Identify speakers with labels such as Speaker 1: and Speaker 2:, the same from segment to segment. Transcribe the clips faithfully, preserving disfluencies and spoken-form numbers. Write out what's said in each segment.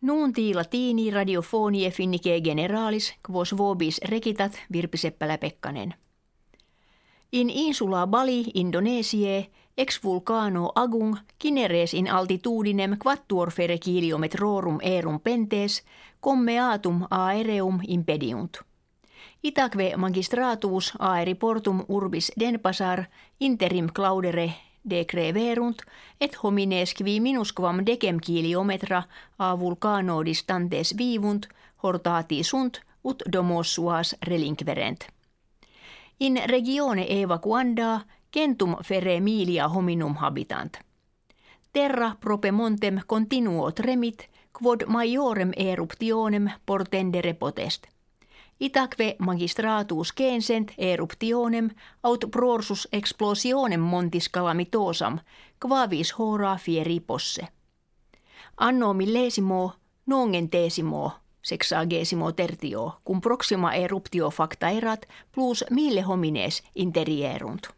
Speaker 1: Nunti latini radiofonie finnike generalis quos vobis recitat Virpi Seppälä-Pekkanen. In insula Bali Indonesiae ex vulcano agung cineres in altitudinem quattuor fere kilometrorum erum pentes commeatum aereum impediunt. Itaque magistratus aeri portum urbis Denpasar interim claudere decreverunt et homines qui minusquam decem kilometra a vulcano distantes vivunt hortati sunt ut domos suas relinquerent. In regione evacuanda centum fere milia hominum habitant. Terra prope montem continuo tremit quod maiorem eruptionem portendere potest. Itaque magistratus censent eruptionem aut prorsus explosionem montis calamitosam quavis hora fieri posse. Anno millesimo nongentesimo sexagesimo tertio cum proxima eruptio facta erat plus mille homines interierunt.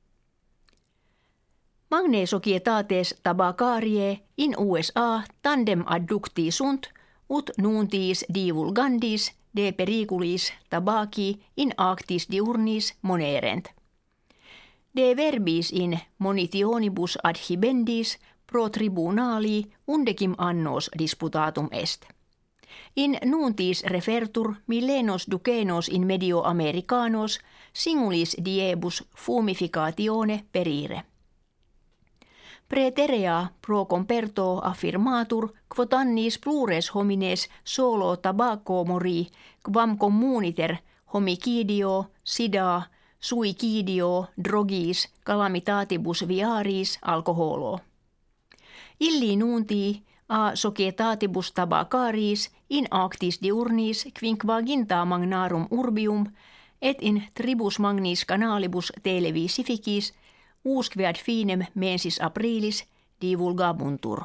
Speaker 1: Magnae societates tabacariae in U S A tandem adducti sunt ut nuntiis divulgandis de periculis tabaci in actis diurnis monerent. De verbis in monitionibus adhibendis pro tribunali undecim annos disputatum est. In nuntis refertur millenos ducenos in medio Americanos singulis diebus fumificatione perire. Praeterea pro comperto affirmatur quod annis plures homines solo tabaco mori quam communiter homicidio, sida, suicidio, drogis, calamitatibus viaris alcoholo. Illi nunti a societatibus tabacaris in actis diurnis quinquaginta magnarum urbium et in tribus magnis canalibus televisificis usque ad finem mensis aprilis divulgabuntur.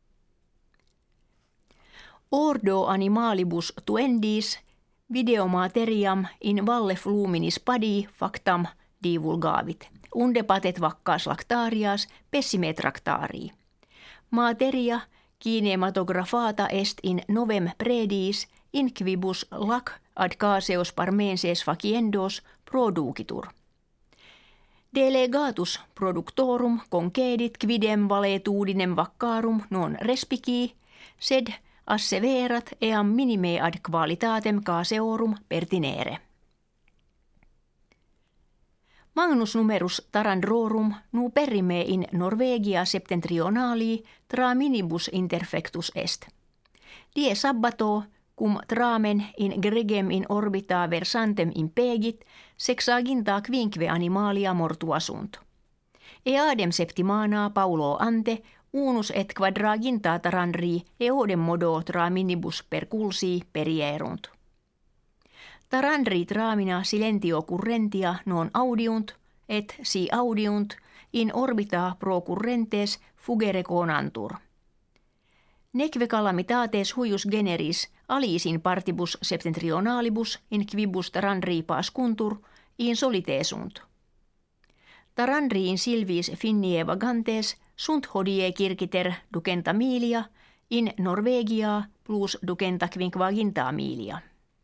Speaker 1: Ordo animalibus tuendis videomateriam in valle fluminis padi factam divulgavit. Unde patet vaccas lactarias pessime tractarii. Materia kinematographata est in novem predis in quibus lac ad caseos parmenses faciendos producitur. Delegatus productorum concedit quidem valetudinem vaccarum non respici, sed asseverat eam minime ad qualitatem caseorum pertinere. Magnus numerus Tarandrorum nu perime in Norvegia septentrionali tra minibus interfectus est. Die sabbato cum tramen in gregem in orbita versantem impegit sexaginta quinque animalia mortua sunt. Eadem septimana Paulo ante unus et quadraginta tarandri eodem modo tra minibus perculsi perierunt. Tarandri tramina silentio currentia non audiunt et si audiunt in orbita pro currentes fugere conantur. Neque calamitates huius generis alisin partibus septentrionalibus in quibus tarandri pascuntur in solite sunt. Tarandri in silvis finnie vagantes sunt hodie circiter ducenta milia in Norvegia plus ducenta quinquaginta milia.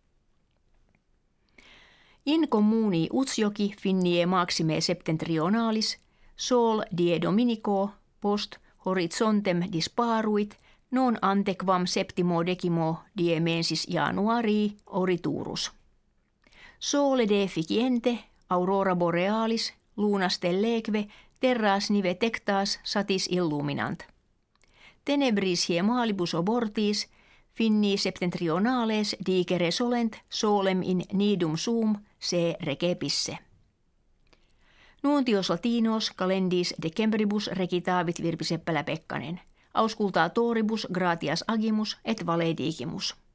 Speaker 1: In communi Utsjoki finnie maxime septentrionalis sol die dominico post horizontem disparuit non antequam septimo decimo die mensis januarii oriturus. Sole deficiente aurora borealis luna stelleque terras nive tectas satis illuminant. Tenebris hiemalibus obortis finni septentrionales digere solent solem in nidum sum se recepisse. Nuntios latinos calendis decembribus recitavit Virpi Seppälä-Pekkanen. Auscultatoribus gratias agimus et valedigimus.